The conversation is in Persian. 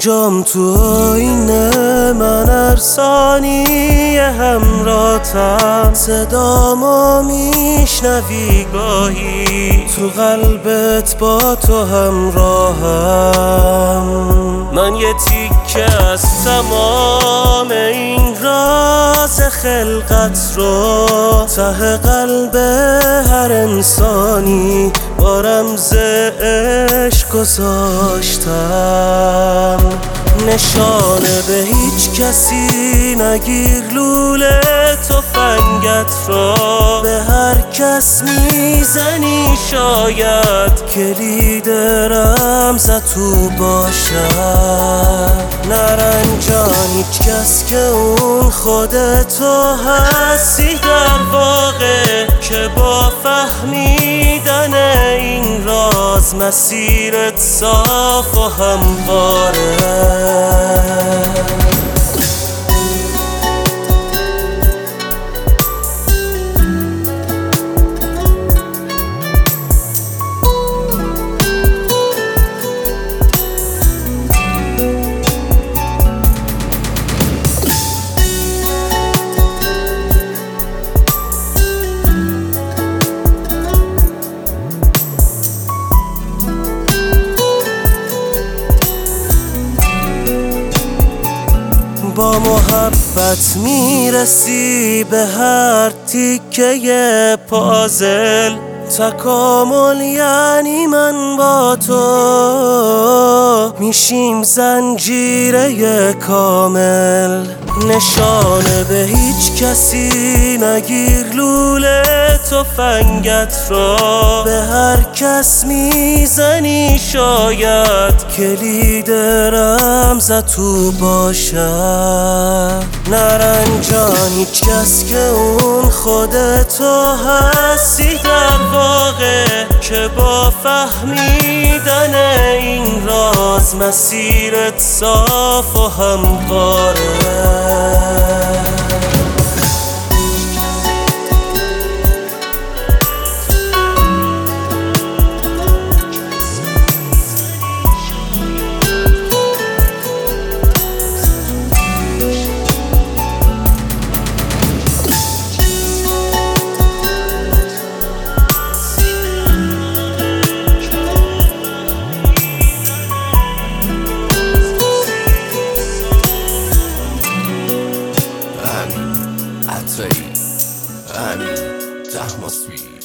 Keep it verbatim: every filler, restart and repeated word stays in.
اینجام تو آینه من ارسانی همراتم، صدامو میشنوی گاهی تو قلبت با تو همراهم. من یه تیکه از تمام این راز خلقت رو ته قلب هر انسانی با رمز عشق گذاشتم. نشانه به هیچ کسی نگیر لوله تفنگت رو، به هر کس میزنی شاید کلید رمزت تو باشد. نرنجان هیچ کس که اون خودتو هستی در واقع، که با فهمیدن این راز مسیرت صاف و همواره. با محبت میرسی به هر تیکه پازل، تکامل یعنی من با تو میشیم زنجیره کامل. نشانه به هیچ کسی نگیر لوله تفنگت رو، به هر کس میزنی شاید کلید رمزت تو باشد. نرنجان هیچ کس که اون خودتو هستی در واقع، که با فهمیدن این راز مسیرت صاف و همواره. I tell you, I mean, that must be